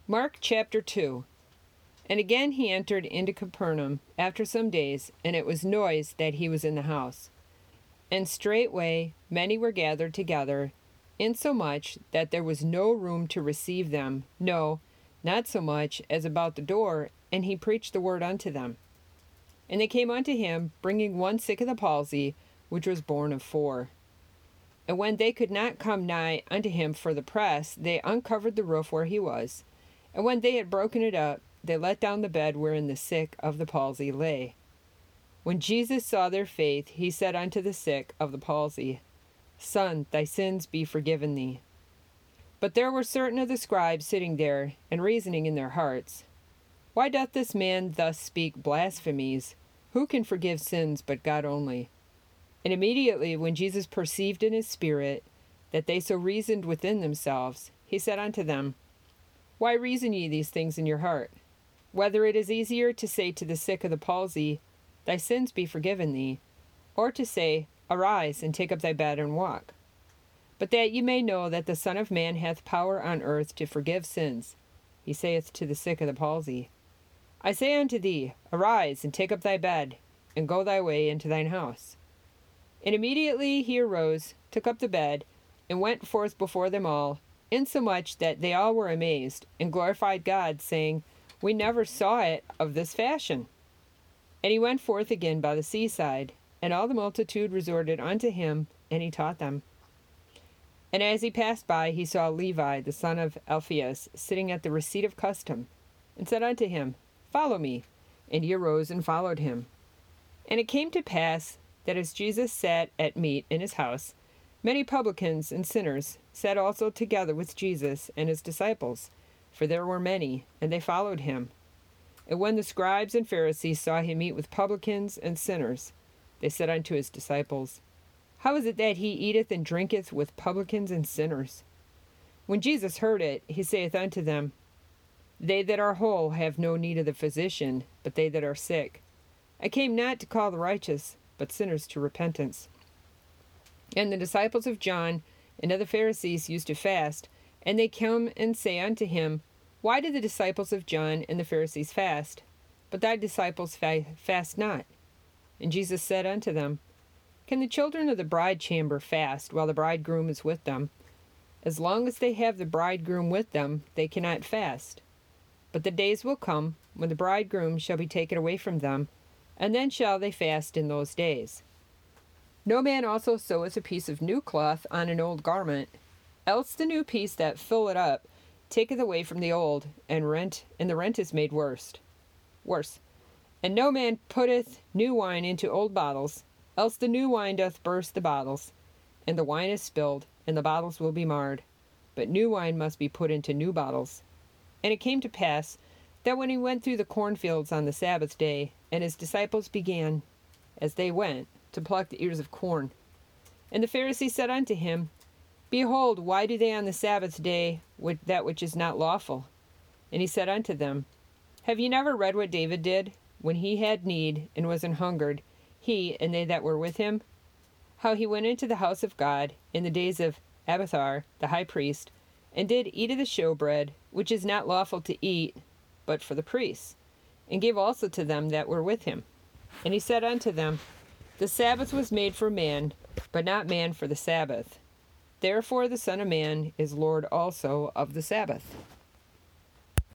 Mark chapter 2. And again he entered into Capernaum after some days, and it was noised that he was in the house. And straightway many were gathered together, insomuch that there was no room to receive them, no, not so much as about the door, and he preached the word unto them. And they came unto him, bringing one sick of the palsy, which was born of 4. And when they could not come nigh unto him for the press, they uncovered the roof where he was. And when they had broken it up, they let down the bed wherein the sick of the palsy lay. When Jesus saw their faith, he said unto the sick of the palsy, Son, thy sins be forgiven thee. But there were certain of the scribes sitting there, and reasoning in their hearts, Why doth this man thus speak blasphemies? Who can forgive sins but God only? And immediately when Jesus perceived in his spirit that they so reasoned within themselves, he said unto them, Why reason ye these things in your heart? Whether it is easier to say to the sick of the palsy, Thy sins be forgiven thee, or to say, Arise, and take up thy bed and walk. But that ye may know that the Son of Man hath power on earth to forgive sins, he saith to the sick of the palsy, I say unto thee, Arise, and take up thy bed, and go thy way into thine house. And immediately he arose, took up the bed, and went forth before them all, insomuch that they all were amazed, and glorified God, saying, We never saw it of this fashion. And he went forth again by the seaside, and all the multitude resorted unto him, and he taught them. And as he passed by, he saw Levi, the son of Alphaeus, sitting at the receipt of custom, and said unto him, Follow me. And he arose and followed him. And it came to pass that as Jesus sat at meat in his house, many publicans and sinners sat also together with Jesus and his disciples, for there were many, and they followed him. And when the scribes and Pharisees saw him eat with publicans and sinners, they said unto his disciples, How is it that he eateth and drinketh with publicans and sinners? When Jesus heard it, he saith unto them, They that are whole have no need of the physician, but they that are sick. I came not to call the righteous, but sinners to repentance. And the disciples of John and of the Pharisees used to fast, and they come and say unto him, Why do the disciples of John and the Pharisees fast, but thy disciples fast not? And Jesus said unto them, Can the children of the bride chamber fast while the bridegroom is with them? As long as they have the bridegroom with them, they cannot fast. But the days will come when the bridegroom shall be taken away from them, and then shall they fast in those days. No man also seweth a piece of new cloth on an old garment, else the new piece that filleth up taketh away from the old, and the rent is made worse. And no man putteth new wine into old bottles, else the new wine doth burst the bottles, and the wine is spilled, and the bottles will be marred. But new wine must be put into new bottles. And it came to pass that when he went through the cornfields on the Sabbath day, and his disciples began, as they went, to pluck the ears of corn. And the Pharisees said unto him, Behold, why do they on the Sabbath day that which is not lawful? And he said unto them, Have ye never read what David did, when he had need and was an hungered, he and they that were with him? How he went into the house of God in the days of Abiathar the high priest, and did eat of the showbread, which is not lawful to eat, but for the priests, and gave also to them that were with him. And he said unto them, The Sabbath was made for man, but not man for the Sabbath. Therefore the Son of Man is Lord also of the Sabbath.